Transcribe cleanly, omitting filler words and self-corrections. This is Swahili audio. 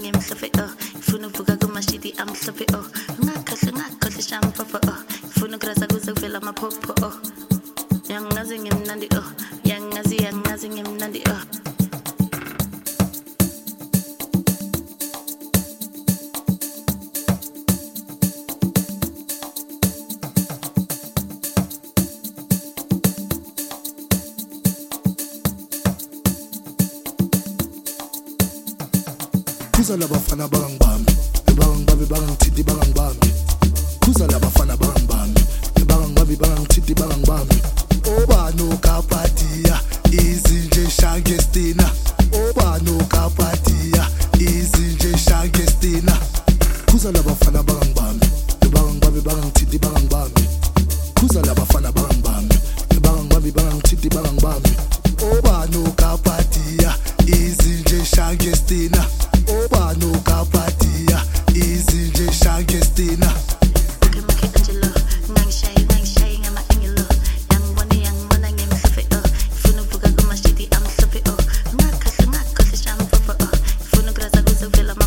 ngimhlophe oh ngifuna ukuvuka kumashidi amhlophe oh ngakhohle shampapa oh ngifuna ukurasa kuze kuvela amaphopho oh yangazi ngimnandi oh yangazi ngimnandi oh Kuza labafana bangibambi bangangithithi bangangibambi Kuza labafana bangibambi bangangithithi bangangibambi Obano kapatia izinje shangestina Obano kapatia izinje shangestina Kuza labafana bangibambi bangangithithi bangangibambi Kuza labafana bangibambi bangangithithi bangangibambi Obano kapatia izinje shangestina Obano kapatia izinje shangestina Angelo nangishayi ngama angelo yangibona ngimhlophe oh ngifuna ukuvuka kumashidi amhlophe oh ngakhohle shampapa oh ngifuna ukurasa kuze kuvela